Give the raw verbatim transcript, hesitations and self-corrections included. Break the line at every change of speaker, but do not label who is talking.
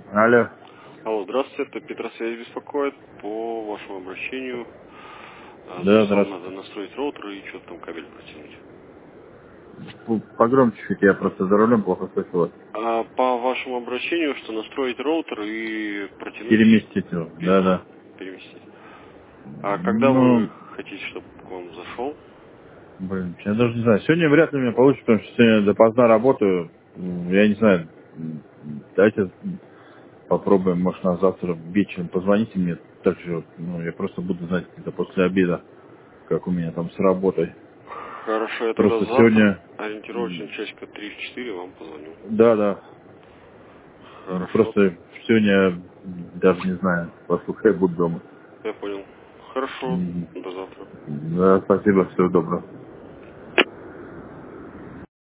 Алло.
Алло, здравствуйте, это Петросвязь беспокоит по вашему обращению. А,
Да,
Записал,
здравствуйте.
надо настроить роутер и что-то там кабель протянуть.
П- Погромче чуть, я просто за рулем плохо слышу вас.
А по вашему обращению, что настроить роутер и протянуть
Переместить его. Да,
линию,
да.
переместить. А когда
Ну,
вы хотите, чтобы к вам зашел?
блин, я даже не знаю. Сегодня вряд ли у меня получится, потому что сегодня допоздна работаю. М, Я не знаю. М, Давайте попробуем, может, на завтра вечером позвоните мне. Так же, ну, я просто буду знать это после обеда, как у меня там с работой.
Хорошо, я тогда
Просто
завтра
сегодня,
ориентировочно часика три-четыре вам позвоню.
да, да.
Хорошо,
Просто сегодня даже не знаю, поскольку я буду дома.
я понял. Хорошо,
Мгм.
до завтра.
Да, спасибо, всего доброго.